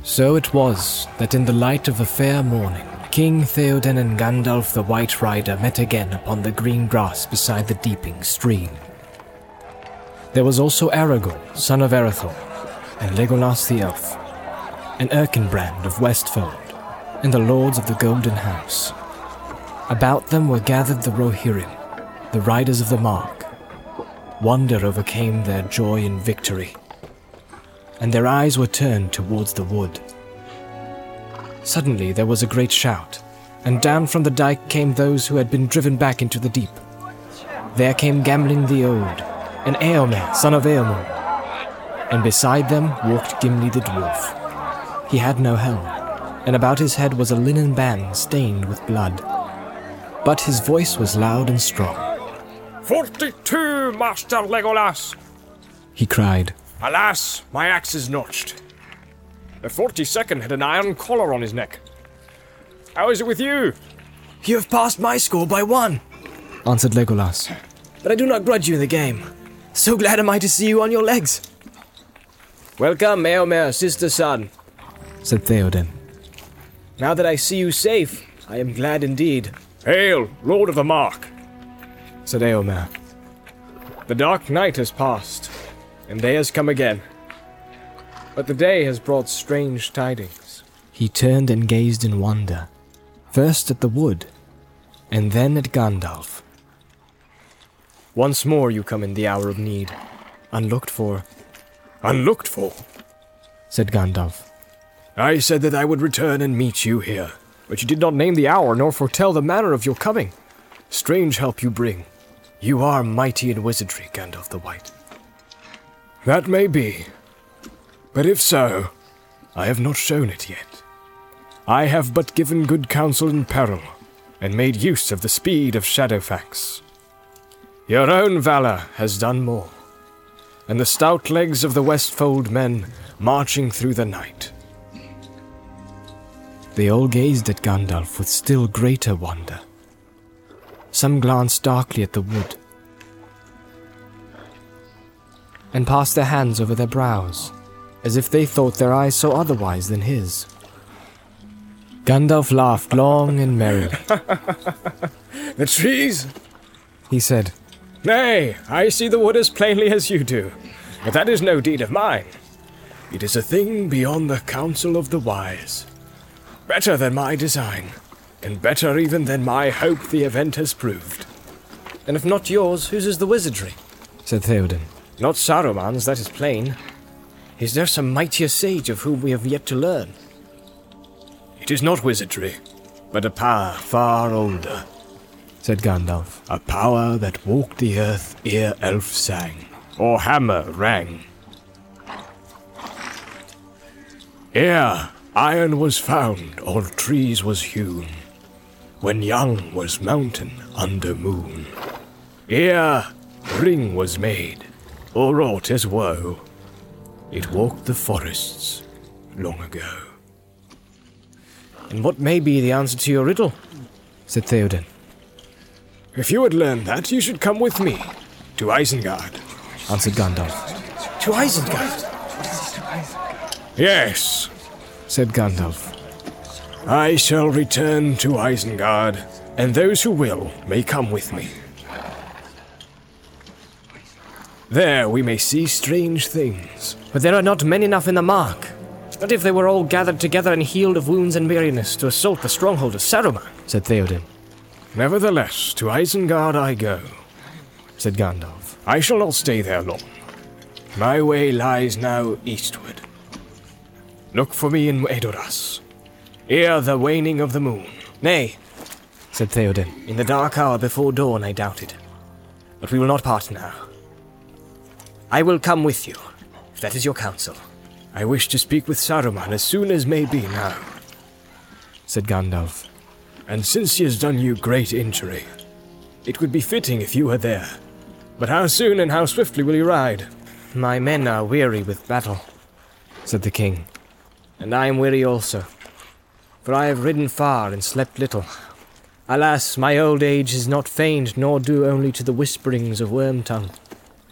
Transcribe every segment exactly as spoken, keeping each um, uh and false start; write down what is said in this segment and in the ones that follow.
So it was that in the light of a fair morning, King Theoden and Gandalf the White Rider met again upon the green grass beside the deeping stream. There was also Aragorn, son of Erethdor, and Legolas the Elf, and Erkenbrand of Westfold, and the lords of the Golden House. About them were gathered the Rohirrim, the riders of the Mark. Wonder overcame their joy in victory, and their eyes were turned towards the wood. Suddenly there was a great shout, and down from the dike came those who had been driven back into the deep. There came Gamling the Old, and Eomer, son of Eomer, and beside them walked Gimli the Dwarf. He had no helm, and about his head was a linen band stained with blood. But his voice was loud and strong. Forty-two, Master Legolas! He cried. Alas, my axe is notched. The forty-second had an iron collar on his neck. How is it with you? You have passed my score by one, answered Legolas. But I do not grudge you the game. So glad am I to see you on your legs. Welcome, Eomer, sister son, said Theoden. Now that I see you safe, I am glad indeed. Hail, Lord of the Mark, said Eomer. The dark night has passed, and day has come again. But the day has brought strange tidings. He turned and gazed in wonder, first at the wood, and then at Gandalf. Once more you come in the hour of need, unlooked for. Unlooked for? Said Gandalf. I said that I would return and meet you here, but you did not name the hour nor foretell the manner of your coming. Strange help you bring. You are mighty in wizardry, Gandalf the White. That may be. But if so, I have not shown it yet. I have but given good counsel in peril, and made use of the speed of Shadowfax. Your own valor has done more, and the stout legs of the Westfold men marching through the night. They all gazed at Gandalf with still greater wonder. Some glanced darkly at the wood, and passed their hands over their brows, as if they thought their eyes saw otherwise than his. Gandalf laughed long and merrily. The trees? He said. Nay, I see the wood as plainly as you do, but that is no deed of mine. It is a thing beyond the counsel of the wise. Better than my design, and better even than my hope the event has proved. And if not yours, whose is the wizardry? Said Theoden. Not Saruman's, that is plain. Is there some mightier sage of whom we have yet to learn? It is not wizardry, but a power far older, said Gandalf. A power that walked the earth ere elf sang, or hammer rang. Ere iron was found, all trees was hewn, when young was mountain under moon. Ere ring was made, or wrought as woe, it walked the forests long ago. And what may be the answer to your riddle? Said Theoden. If you would learn that, you should come with me to Isengard, answered Gandalf. To Isengard? Yes, said Gandalf. I shall return to Isengard, and those who will may come with me. There we may see strange things. But there are not men enough in the Mark. Not if they were all gathered together and healed of wounds and weariness to assault the stronghold of Saruman, said Theoden. Nevertheless, to Isengard I go, said Gandalf. I shall not stay there long. My way lies now eastward. Look for me in Edoras, ere the waning of the moon. Nay, said Theoden. In the dark hour before dawn I doubted. But we will not part now. I will come with you, if that is your counsel. I wish to speak with Saruman as soon as may be now, said Gandalf. And since he has done you great injury, it would be fitting if you were there. But how soon and how swiftly will you ride? My men are weary with battle, said the king. And I am weary also, for I have ridden far and slept little. Alas, my old age is not feigned, nor due only to the whisperings of Wormtongue.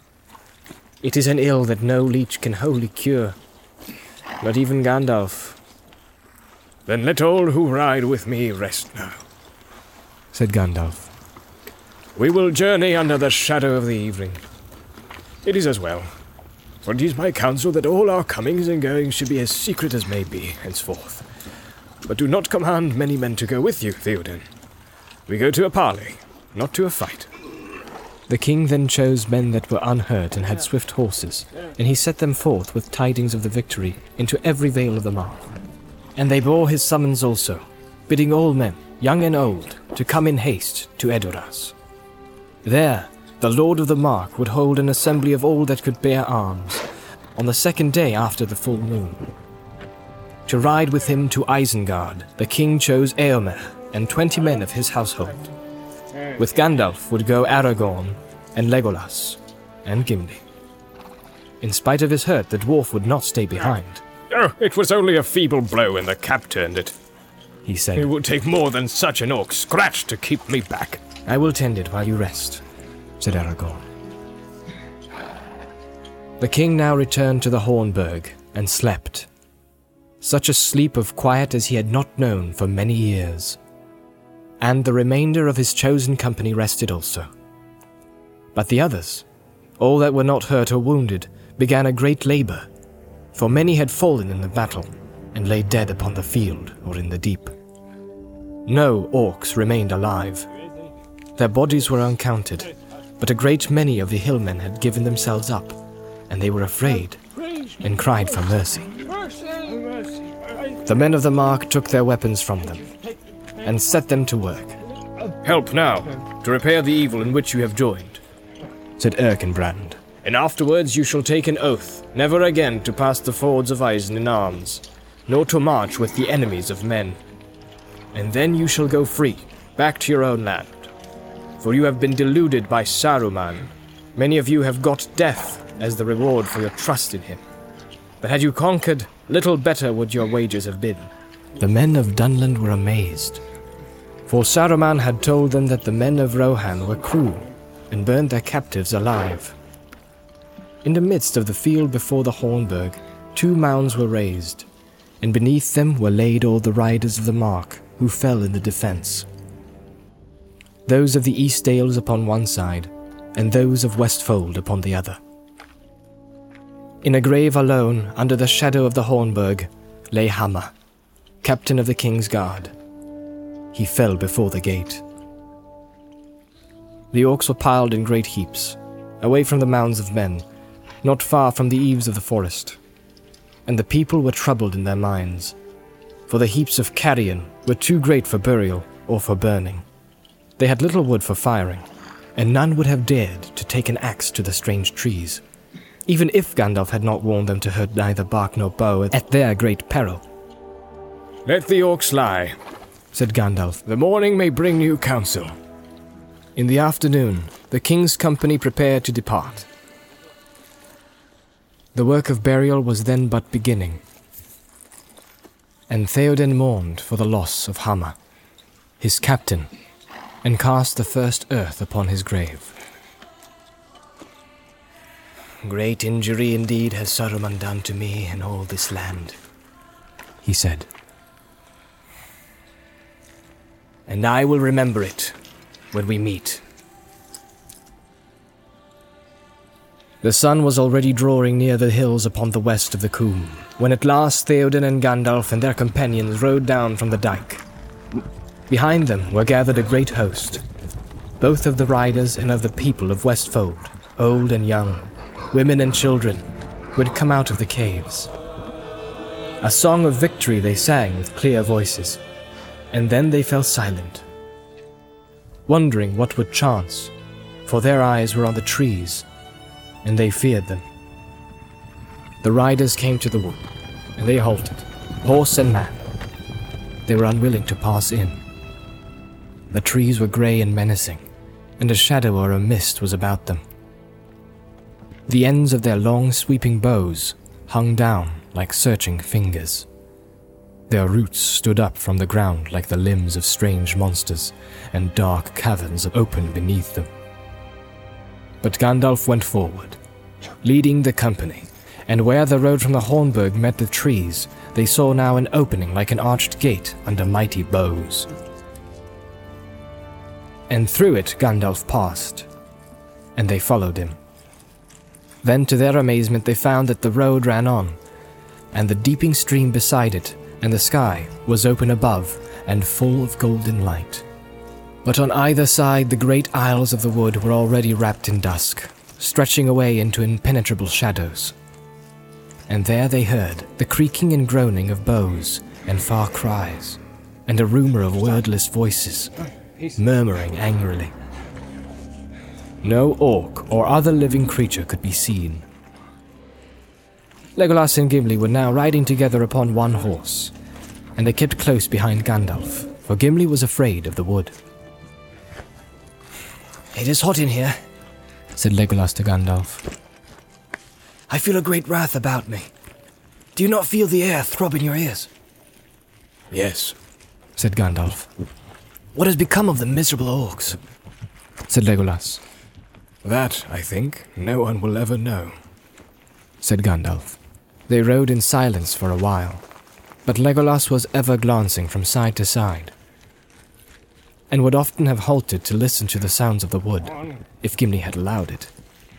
It is an ill that no leech can wholly cure. Not even Gandalf, Then let all who ride with me rest now, said Gandalf. We will journey under the shadow of the evening. It is as well, for it is my counsel that all our comings and goings should be as secret as may be henceforth. But do not command many men to go with you, Theoden. We go to a parley, not to a fight. The king then chose men that were unhurt and had swift horses, and he set them forth with tidings of the victory into every vale of the Mark. And they bore his summons also, bidding all men, young and old, to come in haste to Edoras. There, the Lord of the Mark would hold an assembly of all that could bear arms, on the second day after the full moon. To ride with him to Isengard, the king chose Eomer and twenty men of his household. With Gandalf would go Aragorn and Legolas and Gimli. In spite of his hurt, the dwarf would not stay behind. Oh, it was only a feeble blow and the cap turned it, he said. It would take more than such an orc scratch to keep me back. I will tend it while you rest, said Aragorn. The king now returned to the Hornburg and slept. Such a sleep of quiet as he had not known for many years. And the remainder of his chosen company rested also. But the others, all that were not hurt or wounded, began a great labor, for many had fallen in the battle, and lay dead upon the field or in the deep. No orcs remained alive. Their bodies were uncounted, but a great many of the hillmen had given themselves up, and they were afraid, and cried for mercy. The men of the Mark took their weapons from them, and set them to work. Help now, to repair the evil in which you have joined, said Erkenbrand. And afterwards you shall take an oath, never again to pass the fords of Isen in arms, nor to march with the enemies of men. And then you shall go free, back to your own land. For you have been deluded by Saruman. Many of you have got death as the reward for your trust in him. But had you conquered, little better would your wages have been. The men of Dunland were amazed, for Saruman had told them that the men of Rohan were cruel and burned their captives alive. In the midst of the field before the Hornburg, two mounds were raised, and beneath them were laid all the riders of the Mark who fell in the defense. Those of the Eastdales upon one side, and those of Westfold upon the other. In a grave alone, under the shadow of the Hornburg, lay Hama, captain of the King's Guard. He fell before the gate. The orcs were piled in great heaps, away from the mounds of men, not far from the eaves of the forest. And the people were troubled in their minds, for the heaps of carrion were too great for burial or for burning. They had little wood for firing, and none would have dared to take an axe to the strange trees, even if Gandalf had not warned them to hurt neither bark nor bow at their great peril. Let the orcs lie, said Gandalf. The morning may bring new counsel. In the afternoon, the king's company prepared to depart. The work of burial was then but beginning, and Theoden mourned for the loss of Hama, his captain, and cast the first earth upon his grave. Great injury indeed has Saruman done to me and all this land, he said. And I will remember it when we meet. The sun was already drawing near the hills upon the west of the Coombe, when at last Theoden and Gandalf and their companions rode down from the dike. Behind them were gathered a great host, both of the riders and of the people of Westfold, old and young, women and children, who had come out of the caves. A song of victory they sang with clear voices, and then they fell silent, wondering what would chance, for their eyes were on the trees, and they feared them. The riders came to the wood, and they halted, horse and man. They were unwilling to pass in. The trees were grey and menacing, and a shadow or a mist was about them. The ends of their long sweeping bows hung down like searching fingers. Their roots stood up from the ground like the limbs of strange monsters, and dark caverns opened beneath them. But Gandalf went forward, leading the company, and where the road from the Hornburg met the trees, they saw now an opening like an arched gate under mighty boughs. And through it Gandalf passed, and they followed him. Then, to their amazement, they found that the road ran on, and the deeping stream beside it, and the sky was open above and full of golden light. But on either side the great aisles of the wood were already wrapped in dusk, stretching away into impenetrable shadows. And there they heard the creaking and groaning of bows and far cries, and a rumor of wordless voices, murmuring angrily. No orc or other living creature could be seen. Legolas and Gimli were now riding together upon one horse, and they kept close behind Gandalf, for Gimli was afraid of the wood. "It is hot in here," said Legolas to Gandalf. "I feel a great wrath about me. Do you not feel the air throb in your ears?" "Yes," said Gandalf. "What has become of the miserable orcs?" said Legolas. "That, I think, no one will ever know," said Gandalf. They rode in silence for a while, but Legolas was ever glancing from side to side, and would often have halted to listen to the sounds of the wood, if Gimli had allowed it.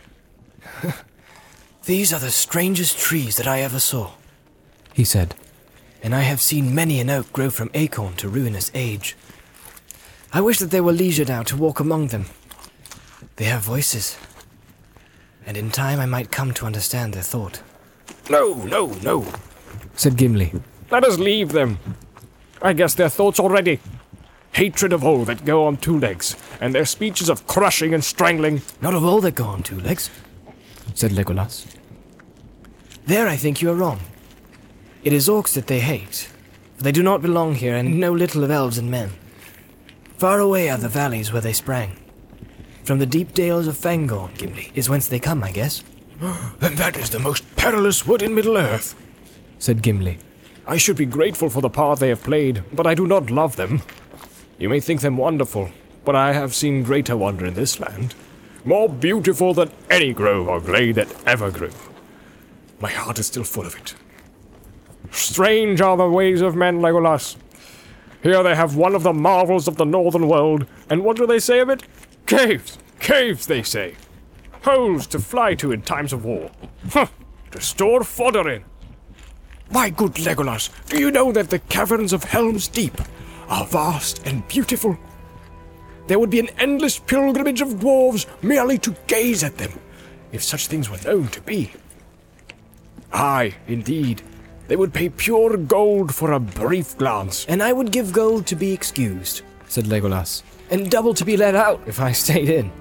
"These are the strangest trees that I ever saw," he said, "and I have seen many an oak grow from acorn to ruinous age. I wish that there were leisure now to walk among them. They have voices, and in time I might come to understand their thought." "No, no, no," said Gimli. "Let us leave them. I guess their thoughts already. Hatred of all that go on two legs, and their speeches of crushing and strangling." "Not of all that go on two legs," said Legolas. "There I think you are wrong. It is orcs that they hate, for they do not belong here and know little of elves and men. Far away are the valleys where they sprang. From the deep dales of Fangorn, Gimli, is whence they come, I guess." "Then that is the most perilous wood in Middle-earth," said Gimli. "I should be grateful for the part they have played, but I do not love them. You may think them wonderful, but I have seen greater wonder in this land. More beautiful than any grove or glade that ever grew. My heart is still full of it. Strange are the ways of men, Legolas. Here they have one of the marvels of the northern world, and what do they say of it? Caves! Caves, they say. Holes to fly to in times of war. Huh! To store fodder in. My good Legolas, do you know that the caverns of Helm's Deep are vast and beautiful? There would be an endless pilgrimage of dwarves merely to gaze at them, if such things were known to be. Aye, indeed, they would pay pure gold for a brief glance." "And I would give gold to be excused," said Legolas. "and double to be let out if I stayed in."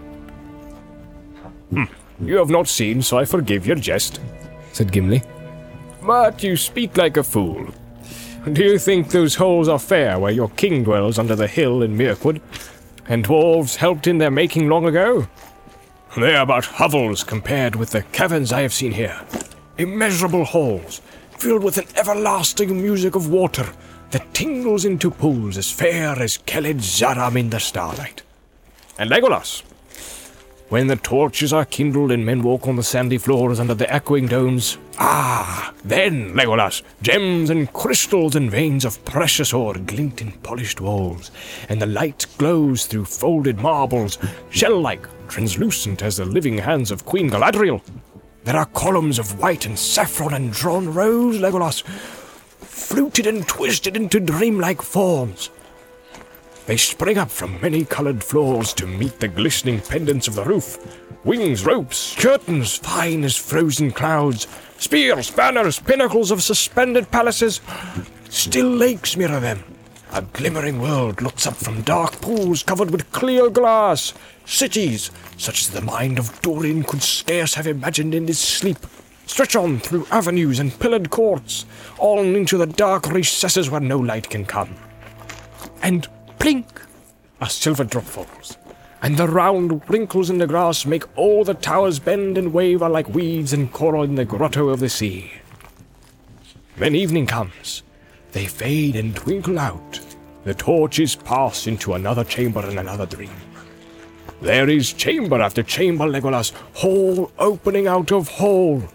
Hmm. "You have not seen, so I forgive your jest," said Gimli. "But you speak like a fool. Do you think those holes are fair where your king dwells under the hill in Mirkwood, and dwarves helped in their making long ago? They are but hovels compared with the caverns I have seen here. Immeasurable halls, filled with an everlasting music of water that tingles into pools as fair as Keled Zaram in the starlight. And Legolas, when the torches are kindled and men walk on the sandy floors under the echoing domes, ah, then, Legolas, gems and crystals and veins of precious ore glint in polished walls, and the light glows through folded marbles, shell-like, translucent as the living hands of Queen Galadriel. There are columns of white and saffron and drawn rose, Legolas, fluted and twisted into dreamlike forms. They spring up from many-colored floors to meet the glistening pendants of the roof. Wings, ropes, curtains fine as frozen clouds, spears, banners, pinnacles of suspended palaces. Still lakes mirror them. A glimmering world looks up from dark pools covered with clear glass. Cities, such as the mind of Durin could scarce have imagined in his sleep, stretch on through avenues and pillared courts, on into the dark recesses where no light can come. And plink! A silver drop falls, and the round wrinkles in the grass make all the towers bend and waver like weeds and coral in the grotto of the sea. Then evening comes. They fade and twinkle out. The torches pass into another chamber and another dream. There is chamber after chamber, Legolas, hall opening out of hall.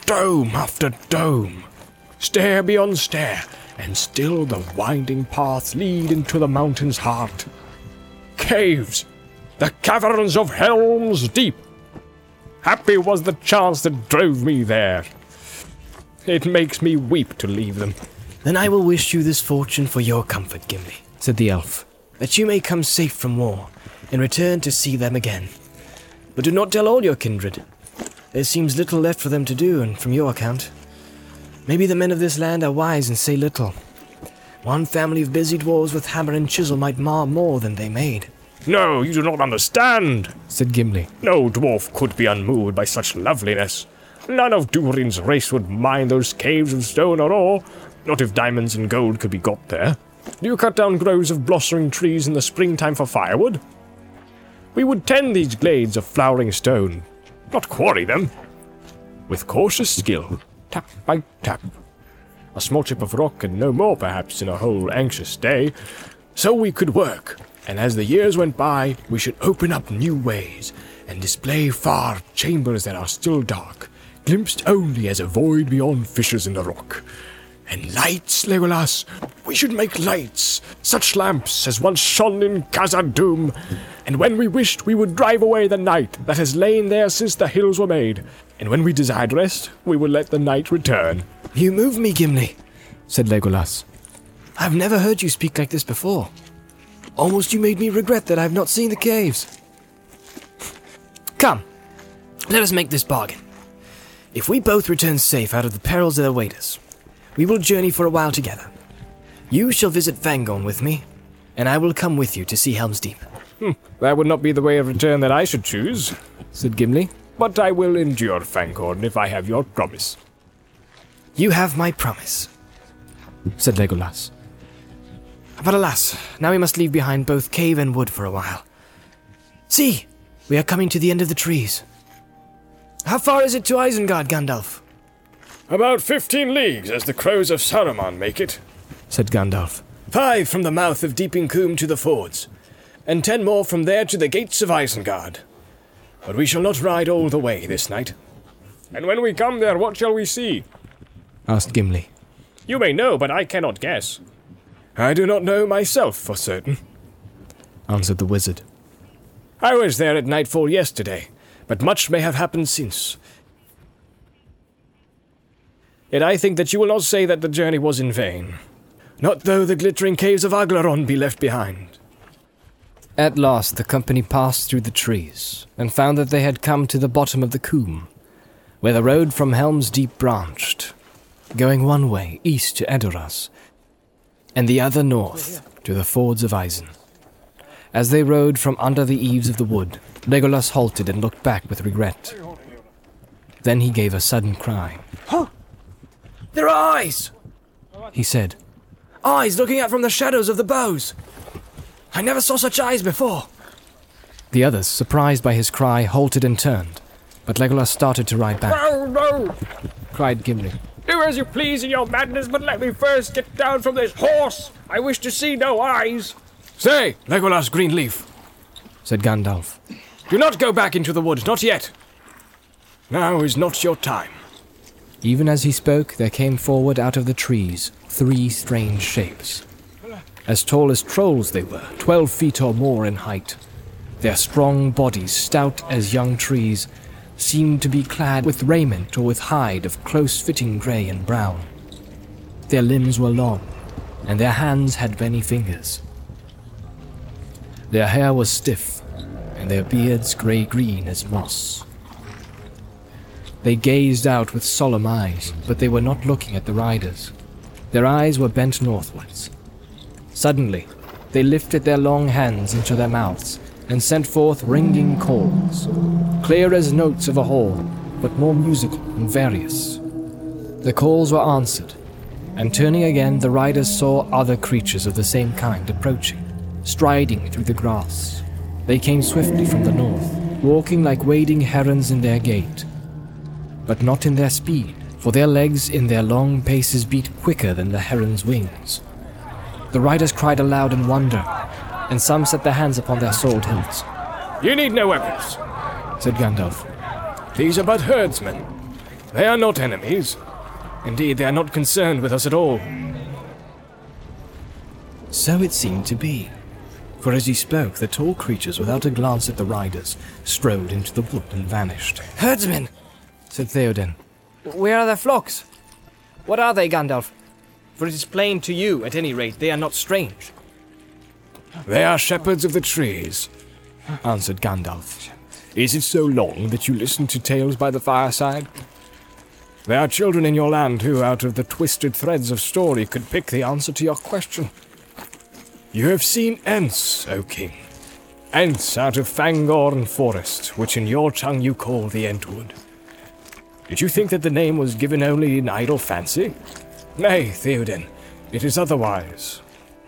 dome after dome, stair beyond stair, and still the winding paths lead into the mountain's heart. Caves! The caverns of Helm's Deep! Happy was the chance that drove me there. It makes me weep to leave them. Then I will wish you this fortune for your comfort, Gimli, said the elf, that you may come safe from war, and return to see them again. But do not tell all your kindred. There seems little left for them to do, and from your account, maybe the men of this land are wise and say little. One family of busy dwarves with hammer and chisel might mar more than they made. No, you do not understand, said Gimli. No dwarf could be unmoved by such loveliness. None of Durin's race would mind those caves of stone or ore, not if diamonds and gold could be got there. Do you cut down groves of blossoming trees in the springtime for firewood? We would tend these glades of flowering stone, not quarry them. With cautious skill, tap by tap. A small chip of rock and no more perhaps in a whole anxious day. So we could work, and as the years went by, we should open up new ways, and display far chambers that are still dark, glimpsed only as a void beyond fissures in the rock. And lights, Legolas, we should make lights, such lamps as once shone in Khazad-dûm, and when we wished we would drive away the night that has lain there since the hills were made, and when we desired rest, we would let the night return. You move me, Gimli, said Legolas. I've never heard you speak like this before. Almost you made me regret that I've not seen the caves. Come, let us make this bargain. If we both return safe out of the perils that await us, we will journey for a while together. You shall visit Fangorn with me, and I will come with you to see Helm's Deep. Hmm, that would not be the way of return that I should choose, said Gimli. But I will endure Fangorn if I have your promise. You have my promise, said Legolas. But alas, now we must leave behind both cave and wood for a while. See, we are coming to the end of the trees. How far is it to Isengard, Gandalf? About fifteen leagues, as the crows of Saruman make it, said Gandalf. Five from the mouth of Deeping Combe to the fords, and ten more from there to the gates of Isengard. But we shall not ride all the way this night. And when we come there, what shall we see? Asked Gimli. You may know, but I cannot guess. I do not know myself for certain, answered the wizard. I was there at nightfall yesterday, but much may have happened since. Yet I think that you will not say that the journey was in vain, not though the glittering caves of Aglarond be left behind. At last the company passed through the trees, and found that they had come to the bottom of the combe, where the road from Helm's Deep branched, going one way east to Edoras, and the other north to the fords of Isen. As they rode from under the eaves of the wood, Legolas halted and looked back with regret. Then he gave a sudden cry. Huh! There are eyes! He said. Eyes looking out from the shadows of the boughs! I never saw such eyes before! The others, surprised by his cry, halted and turned, but Legolas started to ride back. No, no! Cried Gimli. Do as you please in your madness, but let me first get down from this horse! I wish to see no eyes! Stay, Legolas Greenleaf, said Gandalf. Do not go back into the woods, not yet. Now is not your time. Even as he spoke, there came forward out of the trees three strange shapes. As tall as trolls they were, twelve feet or more in height. Their strong bodies, stout as young trees, seemed to be clad with raiment or with hide of close-fitting grey and brown. Their limbs were long, and their hands had many fingers. Their hair was stiff, and their beards grey-green as moss. They gazed out with solemn eyes, but they were not looking at the riders. Their eyes were bent northwards. Suddenly, they lifted their long hands into their mouths and sent forth ringing calls, clear as notes of a horn, but more musical and various. The calls were answered, and turning again, the riders saw other creatures of the same kind approaching, striding through the grass. They came swiftly from the north, walking like wading herons in their gait, but not in their speed, for their legs in their long paces beat quicker than the heron's wings. The riders cried aloud in wonder, and some set their hands upon their sword hilts. You need no weapons, said Gandalf. These are but herdsmen. They are not enemies. Indeed, they are not concerned with us at all. So it seemed to be. For as he spoke, the tall creatures, without a glance at the riders, strode into the wood and vanished. Herdsmen, Said Theoden. where are their flocks? What are they, Gandalf? For it is plain to you, at any rate, they are not strange. They are shepherds of the trees, answered Gandalf. Is it so long that you listen to tales by the fireside? There are children in your land who, out of the twisted threads of story, could pick the answer to your question. You have seen Ents, O king. Ents out of Fangorn Forest, which in your tongue you call the Entwood. Did you think that the name was given only in idle fancy? Nay, Theoden, it is otherwise.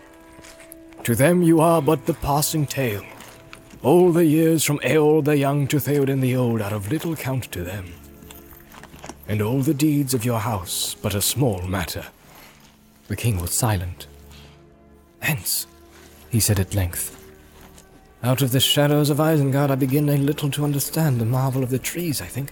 To them you are but the passing tale. All the years from Eorl the Young to Theoden the Old are of little count to them. And all the deeds of your house but a small matter. The king was silent. Hence, he said at length, out of the shadows of Isengard I begin a little to understand the marvel of the trees, I think.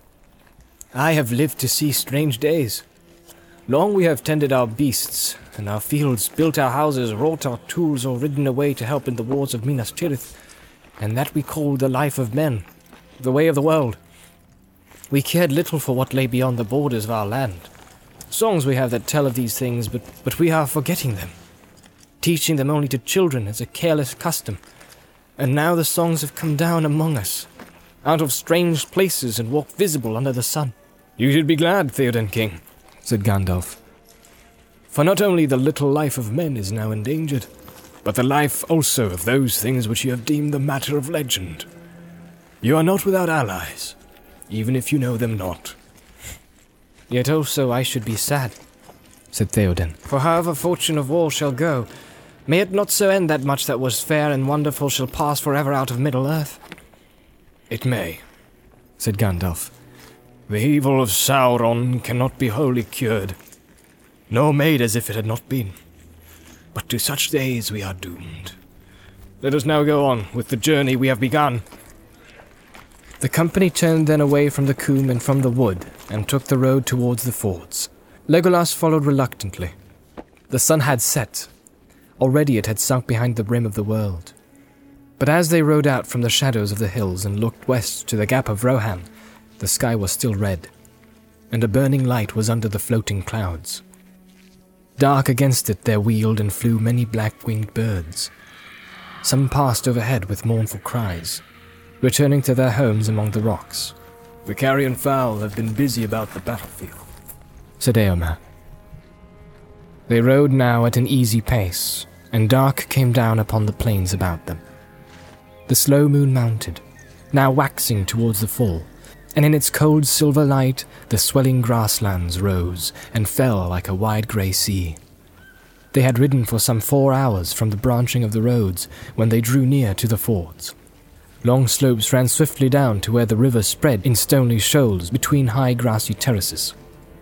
I have lived to see strange days. Long we have tended our beasts, and our fields, built our houses, wrought our tools, or ridden away to help in the wars of Minas Tirith, and that we called the life of men, the way of the world. We cared little for what lay beyond the borders of our land. Songs we have that tell of these things, but, but we are forgetting them, teaching them only to children as a careless custom. And now the songs have come down among us, out of strange places and walk visible under the sun. You should be glad, Theoden King, said Gandalf. For not only the little life of men is now endangered, but the life also of those things which you have deemed the matter of legend. You are not without allies, even if you know them not. Yet also I should be sad, said Theoden. for however fortune of war shall go, may it not so end that much that was fair and wonderful shall pass forever out of Middle-earth. It may, said Gandalf. The evil of Sauron cannot be wholly cured, nor made as if it had not been. But to such days we are doomed. Let us now go on with the journey we have begun. The company turned then away from the coombe and from the wood, and took the road towards the fords. Legolas followed reluctantly. The sun had set. Already it had sunk behind the rim of the world. But as they rode out from the shadows of the hills and looked west to the Gap of Rohan, the sky was still red, and a burning light was under the floating clouds. Dark against it there wheeled and flew many black-winged birds. Some passed overhead with mournful cries, returning to their homes among the rocks. The carrion fowl have been busy about the battlefield, said Eomer. They rode now at an easy pace, and dark came down upon the plains about them. The slow moon mounted, now waxing towards the full, and in its cold silver light the swelling grasslands rose and fell like a wide grey sea. They had ridden for some four hours from the branching of the roads when they drew near to the fords. Long slopes ran swiftly down to where the river spread in stony shoals between high grassy terraces.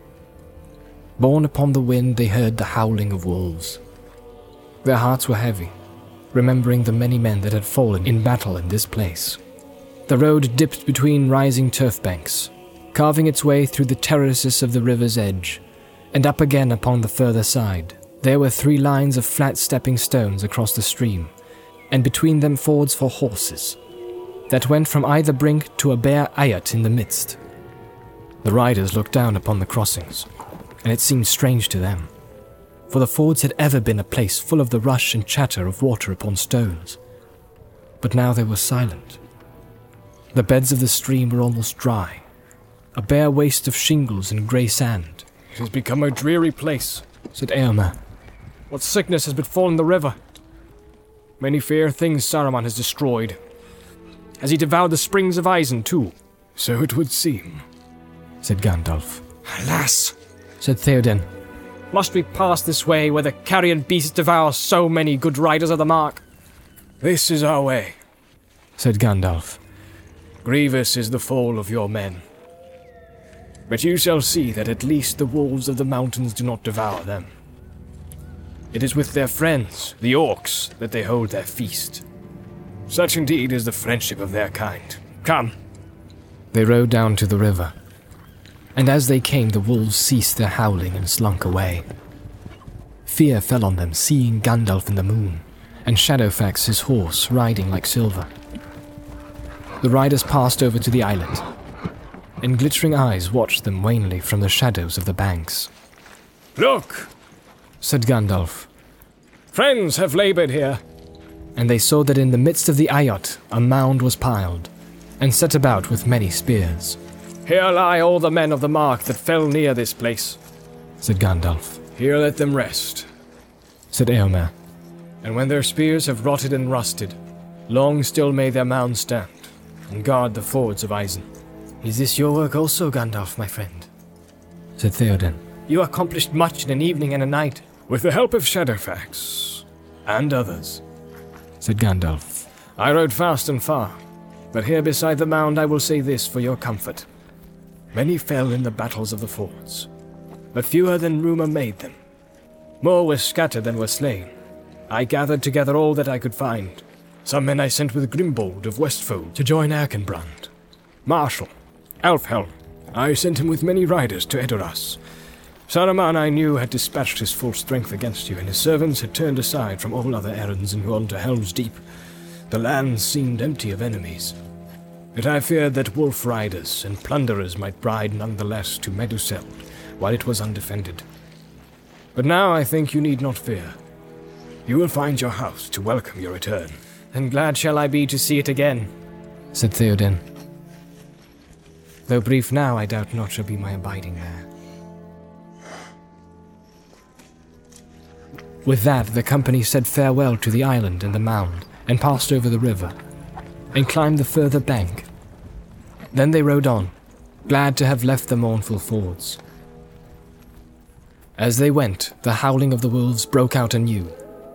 Borne upon the wind they heard the howling of wolves. Their hearts were heavy, remembering the many men that had fallen in battle in this place. The road dipped between rising turf banks, carving its way through the terraces of the river's edge, and up again upon the further side. There were three lines of flat stepping stones across the stream, and between them fords for horses, that went from either brink to a bare eyot in the midst. The riders looked down upon the crossings, and it seemed strange to them, for the fords had ever been a place full of the rush and chatter of water upon stones. But now they were silent. The beds of the stream were almost dry, a bare waste of shingles and grey sand. It has become a dreary place, said Eomer. What sickness has befallen the river? Many fair things Saruman has destroyed. Has he devoured the springs of Isen too? So it would seem, said Gandalf. Alas, said Theoden. Must we pass this way where the carrion beasts devour so many good riders of the mark? This is our way, said Gandalf. Grievous is the fall of your men. But you shall see that at least the wolves of the mountains do not devour them. It is with their friends, the orcs, that they hold their feast. Such indeed is the friendship of their kind. Come. They rode down to the river. and as they came the wolves ceased their howling and slunk away. Fear fell on them seeing Gandalf in the moon, and Shadowfax his horse riding like silver. The riders passed over to the island, and glittering eyes watched them wanly from the shadows of the banks. "Look," said Gandalf, "friends have labored here." and they saw that in the midst of the Ayot a mound was piled, and set about with many spears. "Here lie all the men of the mark that fell near this place," said Gandalf. "Here let them rest," said Eomer. "and when their spears have rotted and rusted, long still may their mound stand, and guard the fords of Isen." "Is this your work also, Gandalf, my friend?" said Theoden. "You accomplished much in an evening and a night." "With the help of Shadowfax, and others," said Gandalf. "I rode fast and far, but here beside the mound I will say this for your comfort. Many fell in the battles of the fords, but fewer than rumour made them. More were scattered than were slain. I gathered together all that I could find. Some men I sent with Grimbold of Westfold to join Erkenbrand. Marshal, Elfhelm, I sent him with many riders to Edoras. Saruman I knew had dispatched his full strength against you, and his servants had turned aside from all other errands and gone to Helm's Deep. The land seemed empty of enemies. But I feared that wolf riders and plunderers might ride nonetheless to Meduseld while it was undefended. But now I think you need not fear. You will find your house to welcome your return." "And glad shall I be to see it again," said Theoden. "though brief now I doubt not shall be my abiding there." With that the company said farewell to the island and the mound, and passed over the river, and climbed the further bank. Then they rode on, glad to have left the mournful fords. As they went, the howling of the wolves broke out anew.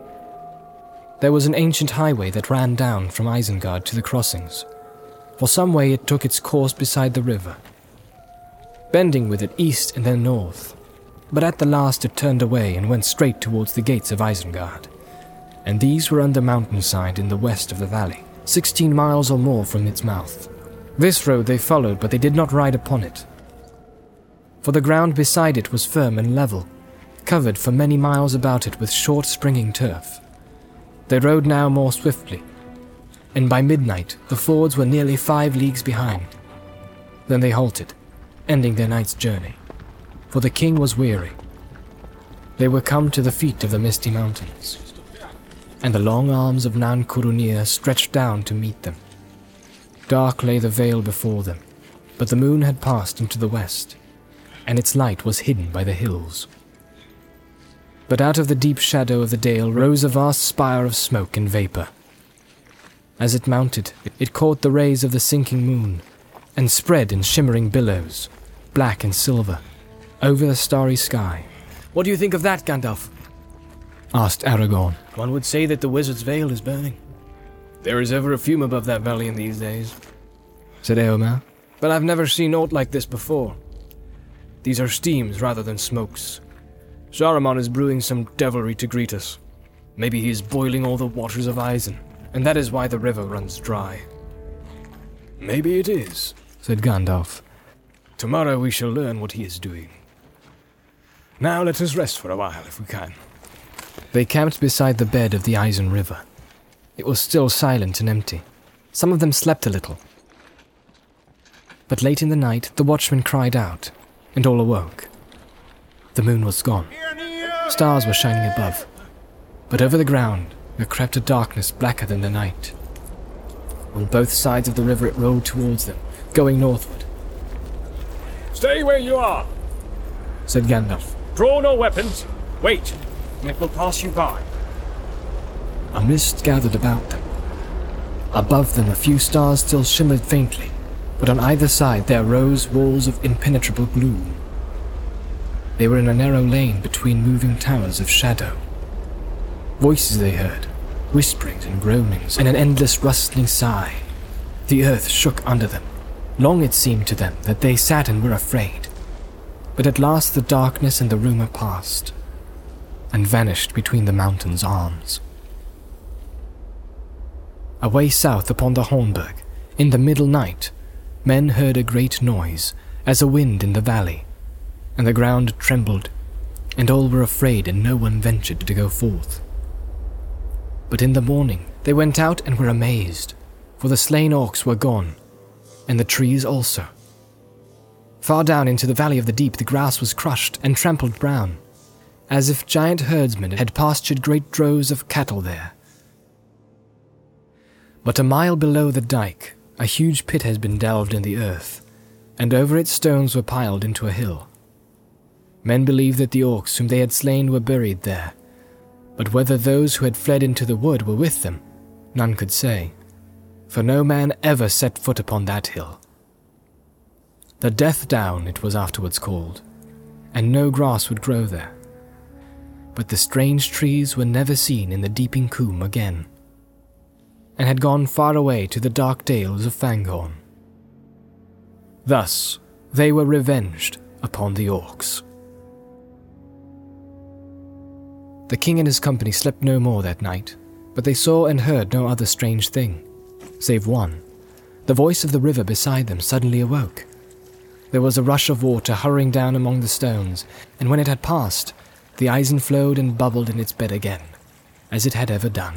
There was an ancient highway that ran down from Isengard to the crossings. For some way it took its course beside the river, bending with it east and then north, but at the last it turned away and went straight towards the gates of Isengard, and these were under mountainside in the west of the valley, sixteen miles or more from its mouth. This road they followed, but they did not ride upon it, for the ground beside it was firm and level, covered for many miles about it with short springing turf. They rode now more swiftly, and by midnight the fords were nearly five leagues behind. Then they halted, ending their night's journey, for the king was weary. They were come to the feet of the misty mountains, and the long arms of Nan Curunir stretched down to meet them. Dark lay the vale before them, but the moon had passed into the west, and its light was hidden by the hills. But out of the deep shadow of the dale rose a vast spire of smoke and vapour. As it mounted, it caught the rays of the sinking moon, and spread in shimmering billows, black and silver, over the starry sky. "What do you think of that, Gandalf?" asked Aragorn. "One would say that the Wizard's Vale is burning." "There is ever a fume above that valley in these days," said Eomer. "but I've never seen aught like this before. These are steams rather than smokes. Saruman is brewing some devilry to greet us. Maybe he is boiling all the waters of Isen, and that is why the river runs dry." "Maybe it is," said Gandalf. "Tomorrow we shall learn what he is doing. Now let us rest for a while, if we can." They camped beside the bed of the Isen River. It was still silent and empty. Some of them slept a little. But late in the night, the watchman cried out, and all awoke. The moon was gone. Stars were shining above, but over the ground there crept a darkness blacker than the night. On both sides of the river it rolled towards them, going northward. "Stay where you are," said Gandalf. "Draw no weapons. Wait, and it will pass you by." A mist gathered about them. Above them a few stars still shimmered faintly, but on either side there rose walls of impenetrable gloom. They were in a narrow lane between moving towers of shadow. Voices they heard, whisperings and groanings, and an endless rustling sigh. The earth shook under them. Long it seemed to them that they sat and were afraid. But at last the darkness and the rumour passed, and vanished between the mountains' arms. Away south upon the Hornburg, in the middle night, men heard a great noise, as a wind in the valley, and the ground trembled, and all were afraid, and no one ventured to go forth. But in the morning they went out and were amazed, for the slain orcs were gone, and the trees also. Far down into the valley of the deep the grass was crushed and trampled brown, as if giant herdsmen had pastured great droves of cattle there. But a mile below the dike, a huge pit has been delved in the earth, and over it stones were piled into a hill. Men believed that the orcs whom they had slain were buried there, but whether those who had fled into the wood were with them, none could say, for no man ever set foot upon that hill. The Death Down it was afterwards called, and no grass would grow there. But the strange trees were never seen in the Deeping Combe again, and had gone far away to the dark dales of Fangorn. Thus they were revenged upon the orcs. The king and his company slept no more that night, but they saw and heard no other strange thing, save one. The voice of the river beside them suddenly awoke. There was a rush of water hurrying down among the stones, and when it had passed, the Eisen flowed and bubbled in its bed again, as it had ever done.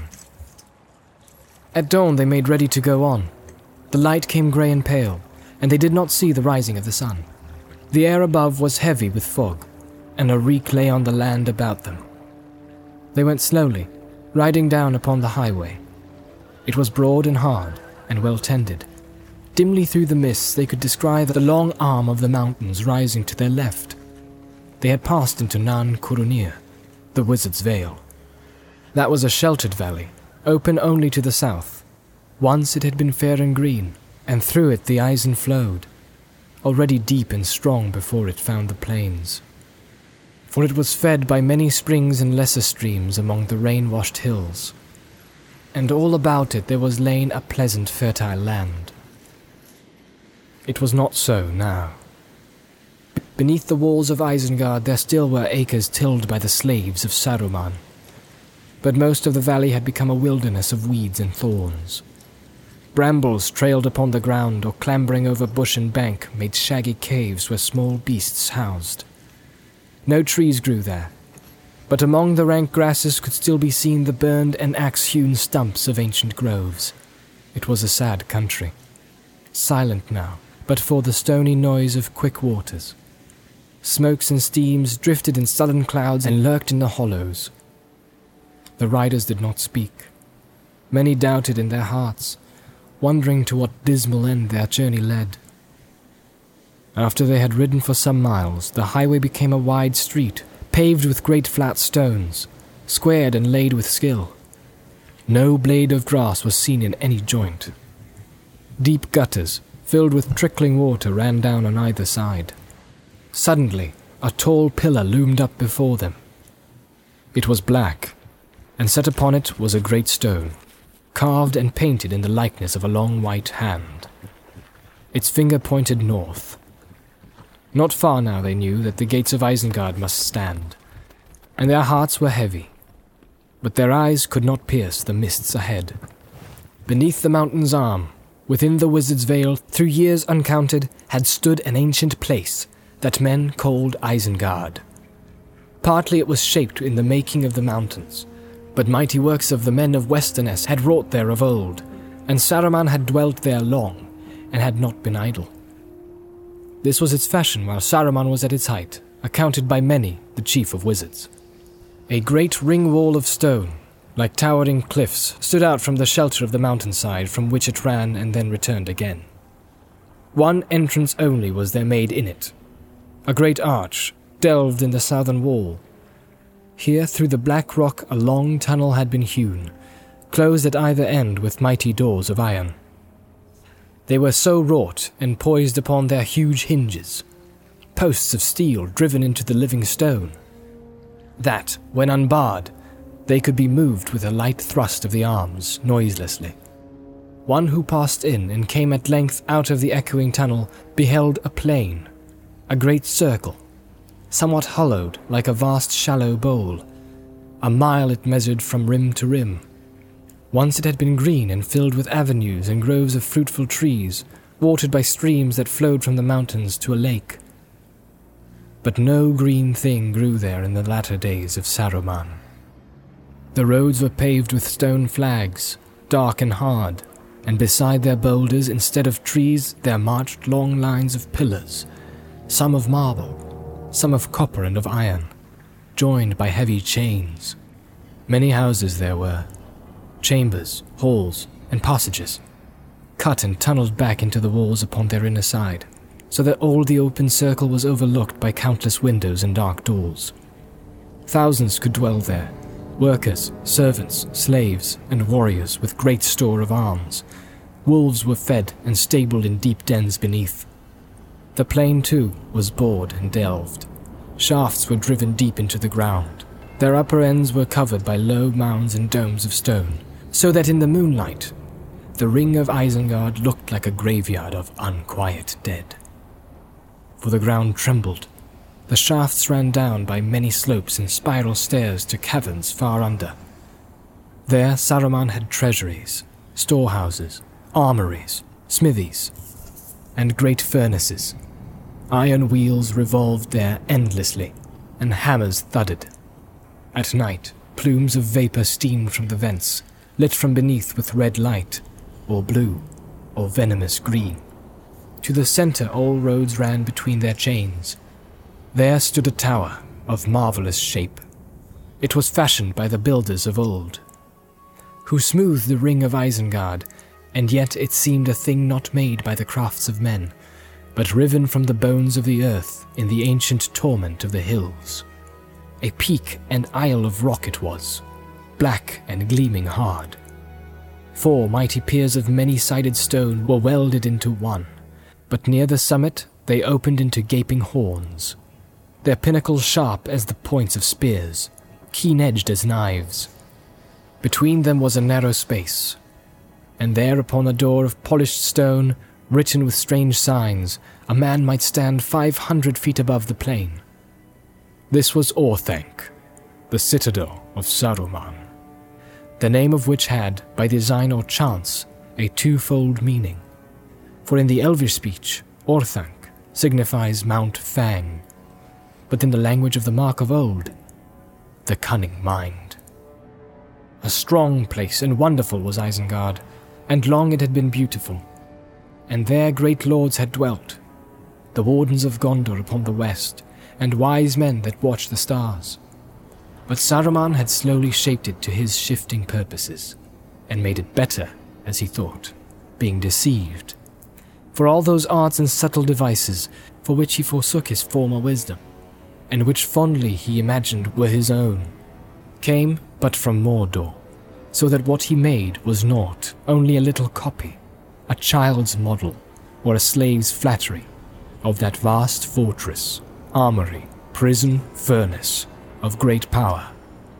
At dawn they made ready to go on. The light came grey and pale, and they did not see the rising of the sun. The air above was heavy with fog, and a reek lay on the land about them. They went slowly, riding down upon the highway. It was broad and hard, and well tended. Dimly through the mists they could descry the long arm of the mountains rising to their left. They had passed into Nan Curunir, the Wizard's Vale. That was a sheltered valley, open only to the south. Once it had been fair and green, and through it the Eisen flowed, already deep and strong before it found the plains. For it was fed by many springs and lesser streams among the rain-washed hills, and all about it there was lain a pleasant fertile land. It was not so now. Beneath the walls of Isengard there still were acres tilled by the slaves of Saruman, but most of the valley had become a wilderness of weeds and thorns. Brambles trailed upon the ground or clambering over bush and bank made shaggy caves where small beasts housed. No trees grew there, but among the rank grasses could still be seen the burned and axe-hewn stumps of ancient groves. It was a sad country, silent now, but for the stony noise of quick waters. Smokes and steams drifted in sullen clouds and lurked in the hollows. The riders did not speak. Many doubted in their hearts, wondering to what dismal end their journey led. After they had ridden for some miles, the highway became a wide street, paved with great flat stones, squared and laid with skill. No blade of grass was seen in any joint. Deep gutters, filled with trickling water, ran down on either side. Suddenly, a tall pillar loomed up before them. It was black, and set upon it was a great stone, carved and painted in the likeness of a long white hand. Its finger pointed north. Not far now they knew that the gates of Isengard must stand, and their hearts were heavy, but their eyes could not pierce the mists ahead. Beneath the mountain's arm, within the Wizard's Vale, through years uncounted, had stood an ancient place that men called Isengard. Partly it was shaped in the making of the mountains, but mighty works of the men of Westerness had wrought there of old, and Saruman had dwelt there long, and had not been idle. This was its fashion while Saruman was at its height, accounted by many the chief of wizards. A great ring wall of stone, like towering cliffs, stood out from the shelter of the mountainside from which it ran and then returned again. One entrance only was there made in it, a great arch, delved in the southern wall. Here through the black rock a long tunnel had been hewn, closed at either end with mighty doors of iron. They were so wrought and poised upon their huge hinges, posts of steel driven into the living stone, that, when unbarred, they could be moved with a light thrust of the arms, noiselessly. One who passed in and came at length out of the echoing tunnel beheld a plain, a great circle, somewhat hollowed like a vast shallow bowl. A mile it measured from rim to rim. Once it had been green and filled with avenues and groves of fruitful trees, watered by streams that flowed from the mountains to a lake. But no green thing grew there in the latter days of Saruman. The roads were paved with stone flags, dark and hard, and beside their boulders, instead of trees, there marched long lines of pillars, some of marble, some of copper and of iron, joined by heavy chains. Many houses there were, chambers, halls, and passages, cut and tunneled back into the walls upon their inner side, so that all the open circle was overlooked by countless windows and dark doors. Thousands could dwell there, workers, servants, slaves, and warriors with great store of arms. Wolves were fed and stabled in deep dens beneath. The plain, too, was bored and delved. Shafts were driven deep into the ground. Their upper ends were covered by low mounds and domes of stone, so that in the moonlight, the ring of Isengard looked like a graveyard of unquiet dead. For the ground trembled. The shafts ran down by many slopes and spiral stairs to caverns far under. There Saruman had treasuries, storehouses, armories, smithies, and great furnaces. Iron wheels revolved there endlessly, and hammers thudded. At night, plumes of vapor steamed from the vents, lit from beneath with red light, or blue, or venomous green. To the center all roads ran between their chains. There stood a tower of marvelous shape. It was fashioned by the builders of old, who smoothed the ring of Isengard, and yet it seemed a thing not made by the crafts of men, but riven from the bones of the earth in the ancient torment of the hills. A peak and isle of rock it was, black and gleaming hard. Four mighty piers of many-sided stone were welded into one, but near the summit they opened into gaping horns, their pinnacles sharp as the points of spears, keen-edged as knives. Between them was a narrow space, and there upon a door of polished stone, written with strange signs, a man might stand five hundred feet above the plain. This was Orthanc, the citadel of Saruman, the name of which had, by design or chance, a twofold meaning. For in the Elvish speech, Orthanc signifies Mount Fang, but in the language of the Mark of old, the cunning mind. A strong place and wonderful was Isengard, and long it had been beautiful. And there great lords had dwelt, the wardens of Gondor upon the west, and wise men that watched the stars. But Saruman had slowly shaped it to his shifting purposes, and made it better, as he thought, being deceived. For all those arts and subtle devices for which he forsook his former wisdom, and which fondly he imagined were his own, came but from Mordor, so that what he made was naught, only a little copy, a child's model, or a slave's flattery, of that vast fortress, armory, prison, furnace, of great power,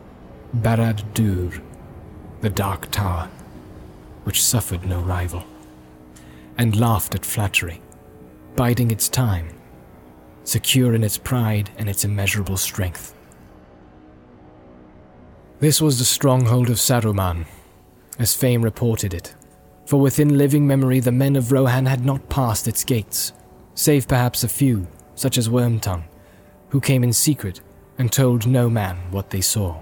Barad-dûr, the Dark Tower, which suffered no rival, and laughed at flattery, biding its time, secure in its pride and its immeasurable strength. This was the stronghold of Saruman, as fame reported it, for within living memory the men of Rohan had not passed its gates, save perhaps a few, such as Wormtongue, who came in secret and told no man what they saw.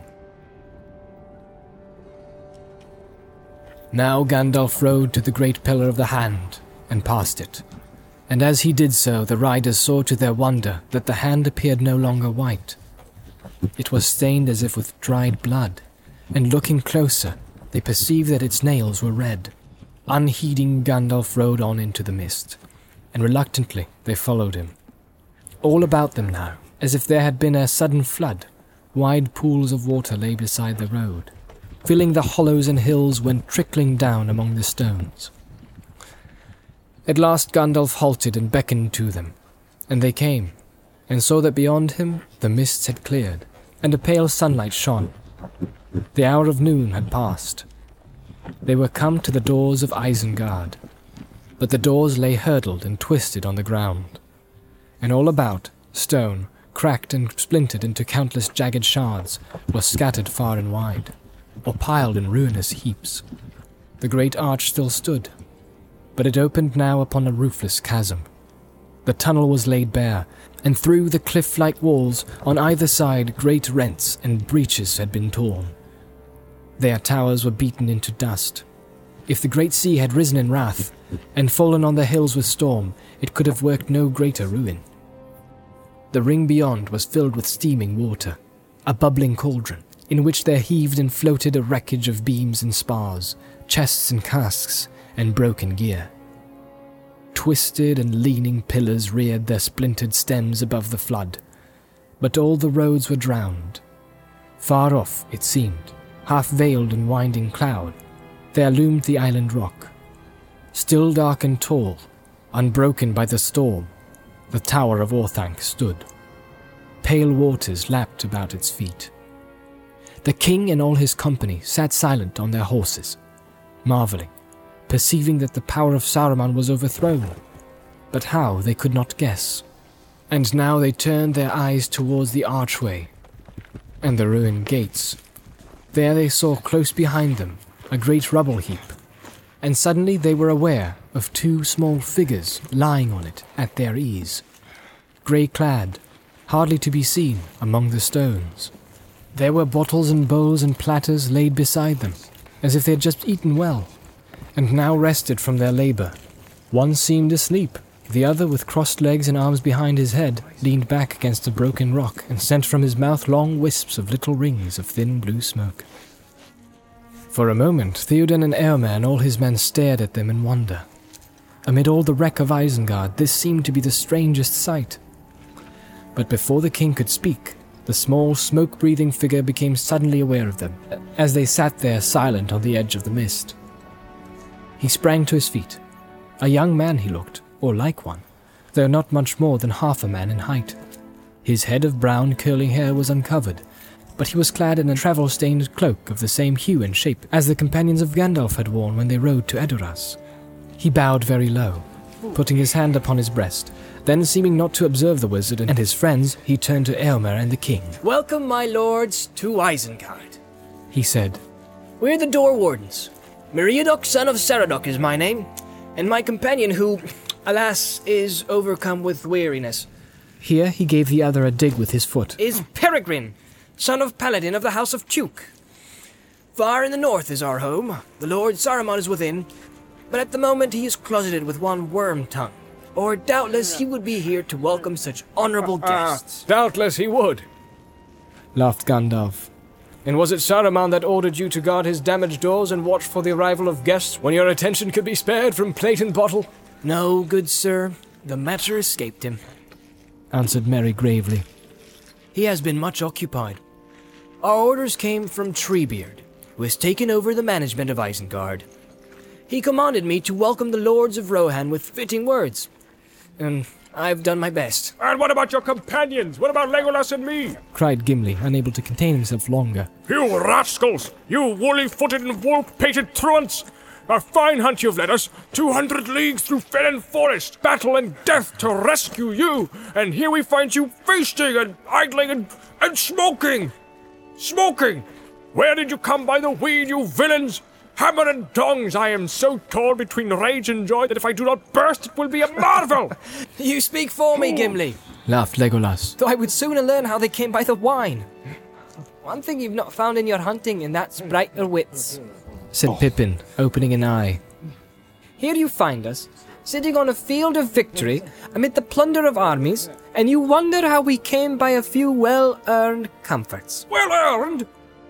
Now Gandalf rode to the great Pillar of the Hand, and passed it, and as he did so the riders saw to their wonder that the hand appeared no longer white. It was stained as if with dried blood, and looking closer, they perceived that its nails were red. Unheeding, Gandalf rode on into the mist, and reluctantly they followed him. All about them now, as if there had been a sudden flood, wide pools of water lay beside the road, filling the hollows and hills went trickling down among the stones. At last Gandalf halted and beckoned to them, and they came, and saw that beyond him the mists had cleared, and a pale sunlight shone. The hour of noon had passed. They were come to the doors of Isengard, but the doors lay hurdled and twisted on the ground, and all about, stone, cracked and splintered into countless jagged shards, was scattered far and wide, or piled in ruinous heaps. The great arch still stood, but it opened now upon a roofless chasm. The tunnel was laid bare, and through the cliff-like walls on either side great rents and breaches had been torn. Their towers were beaten into dust. If the great sea had risen in wrath, and fallen on the hills with storm, it could have worked no greater ruin. The ring beyond was filled with steaming water, a bubbling cauldron, in which there heaved and floated a wreckage of beams and spars, chests and casks, and broken gear. Twisted and leaning pillars reared their splintered stems above the flood, but all the roads were drowned. Far off, it seemed, half veiled in winding cloud, there loomed the island rock. Still dark and tall, unbroken by the storm, the tower of Orthanc stood. Pale waters lapped about its feet. The king and all his company sat silent on their horses, marveling, perceiving that the power of Saruman was overthrown, but how they could not guess. And now they turned their eyes towards the archway and the ruined gates. There they saw close behind them a great rubble heap, and suddenly they were aware of two small figures lying on it at their ease, grey-clad, hardly to be seen among the stones. There were bottles and bowls and platters laid beside them, as if they had just eaten well, and now rested from their labour. One seemed asleep, the other, with crossed legs and arms behind his head, leaned back against a broken rock and sent from his mouth long wisps of little rings of thin blue smoke. For a moment, Theoden and Eomer and all his men stared at them in wonder. Amid all the wreck of Isengard, this seemed to be the strangest sight. But before the king could speak, the small, smoke-breathing figure became suddenly aware of them, as they sat there silent on the edge of the mist. He sprang to his feet. A young man he looked, or like one, though not much more than half a man in height. His head of brown, curling hair was uncovered, but he was clad in a travel-stained cloak of the same hue and shape as the companions of Gandalf had worn when they rode to Edoras. He bowed very low, putting his hand upon his breast. Then, seeming not to observe the wizard and his friends, he turned to Eomer and the king. "Welcome, my lords, to Isengard," he said. "We're the door wardens. Meriadoc, son of Saradoc, is my name, and my companion who, alas, is overcome with weariness." Here he gave the other a dig with his foot. "Is Peregrine, son of Paladin of the House of Tuke. Far in the north is our home. The Lord Saruman is within, but at the moment he is closeted with one Wormtongue, or doubtless he would be here to welcome such honorable guests." Ah, doubtless he would, laughed Gandalf. "And was it Saruman that ordered you to guard his damaged doors and watch for the arrival of guests when your attention could be spared from plate and bottle?" "No, good sir, the matter escaped him," answered Merry gravely. "He has been much occupied. Our orders came from Treebeard, who has taken over the management of Isengard. He commanded me to welcome the lords of Rohan with fitting words, and I've done my best." "And what about your companions? What about Legolas and me?" cried Gimli, unable to contain himself longer. "You rascals! You woolly-footed and wolf-pated truants! A fine hunt you've led us! Two hundred leagues through fen and forest, battle and death to rescue you! And here we find you feasting and idling and, and smoking! Smoking! Where did you come by the weed, you villains? Hammer and tongs, I am so torn between rage and joy that if I do not burst, it will be a marvel!" "You speak for me, Gimli, laughed Legolas. though I would sooner learn how they came by the wine. One thing you've not found in your hunting, and that's brighter wits," said Pippin, opening an eye. "Here you find us, sitting on a field of victory amid the plunder of armies, and you wonder how we came by a few well-earned comforts." "Well earned?"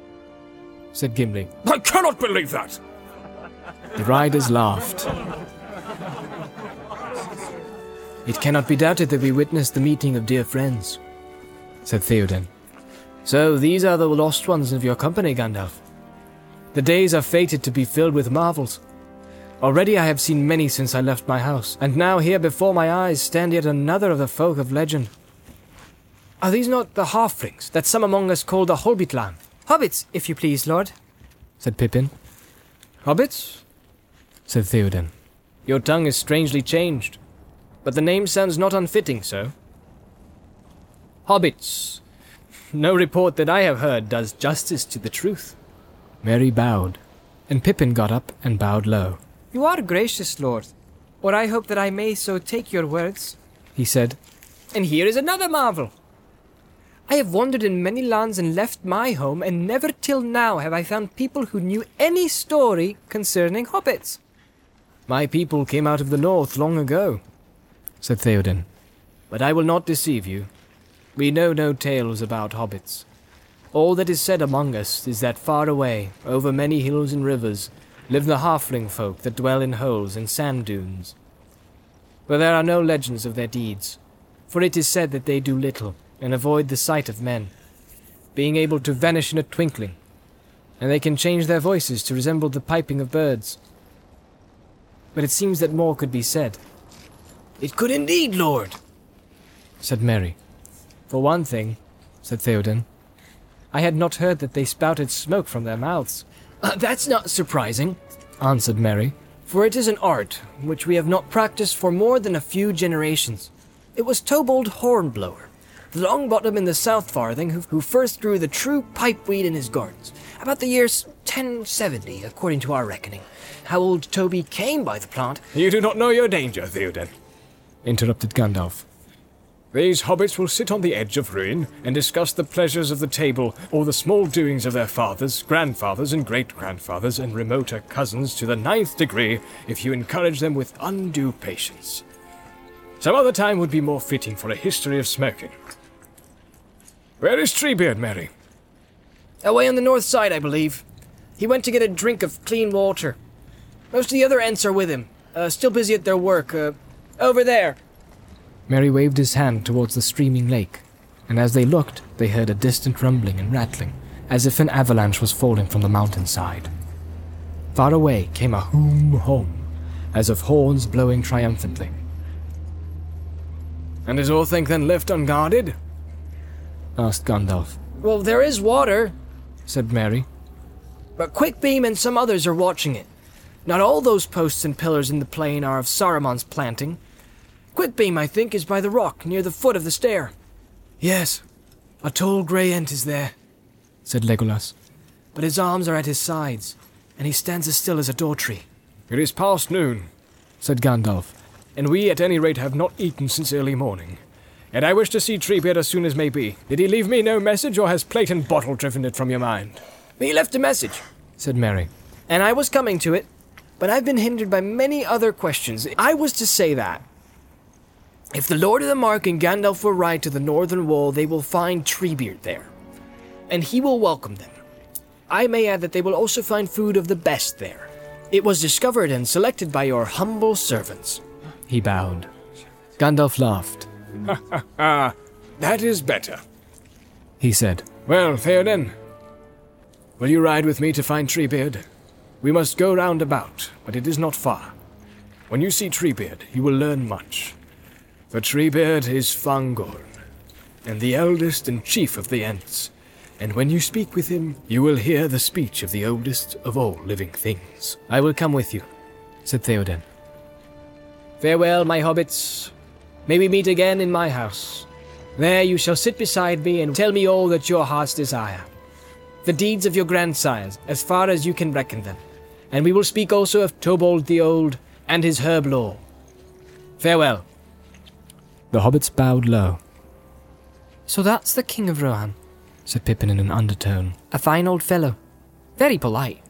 said Gimli. "I cannot believe that!" The riders laughed. "It cannot be doubted that we witnessed the meeting of dear friends," said Theoden. "So these are the lost ones of your company, Gandalf. The days are fated to be filled with marvels. Already I have seen many since I left my house, and now here before my eyes stand yet another of the folk of legend. Are these not the halflings that some among us call the Holbitlan?" "Hobbits, if you please, lord," said Pippin. "Hobbits?" said Theoden. "Your tongue is strangely changed, but the name sounds not unfitting, sir. Hobbits. No report that I have heard does justice to the truth." Merry bowed, and Pippin got up and bowed low. "You are gracious, lord, or I hope that I may so take your words, he said. And here is another marvel. I have wandered in many lands and left my home, and never till now have I found people who knew any story concerning hobbits. My people came out of the north long ago, said Theoden. But I will not deceive you. We know no tales about hobbits. All that is said among us is that far away, over many hills and rivers, live the halfling folk that dwell in holes and sand dunes. But there are no legends of their deeds, for it is said that they do little and avoid the sight of men, being able to vanish in a twinkling, and they can change their voices to resemble the piping of birds. But it seems that more could be said. It could indeed, Lord, said Merry. For one thing, said Theoden, I had not heard that they spouted smoke from their mouths. Uh, that's not surprising, answered Merry, for it is an art which we have not practiced for more than a few generations. It was Tobold Hornblower, the Longbottom in the South Farthing, who, who first grew the true pipeweed in his gardens, about the year ten seventy, according to our reckoning. How old Toby came by the plant... You do not know your danger, Theoden, interrupted Gandalf. These hobbits will sit on the edge of ruin and discuss the pleasures of the table or the small doings of their fathers, grandfathers, and great-grandfathers and remoter cousins to the ninth degree if you encourage them with undue patience. Some other time would be more fitting for a history of smoking. Where is Treebeard, Merry? Away on the north side, I believe. He went to get a drink of clean water. Most of the other Ents are with him, uh, still busy at their work. Uh, over there. Merry waved his hand towards the streaming lake, and as they looked, they heard a distant rumbling and rattling, as if an avalanche was falling from the mountainside. Far away came a hoom-hom, as of horns blowing triumphantly. And is Orthanc then left unguarded? asked Gandalf. Well, there is water, said Merry. But Quickbeam and some others are watching it. Not all those posts and pillars in the plain are of Saruman's planting. Quickbeam, I think, is by the rock near the foot of the stair. Yes, a tall grey Ent is there, said Legolas. But his arms are at his sides, and he stands as still as a door tree. It is past noon, said Gandalf, and we at any rate have not eaten since early morning. And I wish to see Treebeard as soon as may be. Did he leave me no message, or has plate and bottle driven it from your mind? He left a message, said Merry. And I was coming to it, but I've been hindered by many other questions. I was to say that if the Lord of the Mark and Gandalf will ride to the northern wall, they will find Treebeard there, and he will welcome them. I may add that they will also find food of the best there. It was discovered and selected by your humble servants. He bowed. Gandalf laughed. Ha ha ha! That is better, he said. Well, Theoden, will you ride with me to find Treebeard? We must go round about, but it is not far. When you see Treebeard, you will learn much. For Treebeard is Fangorn, and the eldest and chief of the Ents, and when you speak with him, you will hear the speech of the oldest of all living things. I will come with you, said Theoden. Farewell, my hobbits. May we meet again in my house. There you shall sit beside me and tell me all that your hearts desire. The deeds of your grandsires, as far as you can reckon them. And we will speak also of Tobold the Old and his herb lore. Farewell. The hobbits bowed low. So that's the King of Rohan, said Pippin in an undertone. A fine old fellow. Very polite.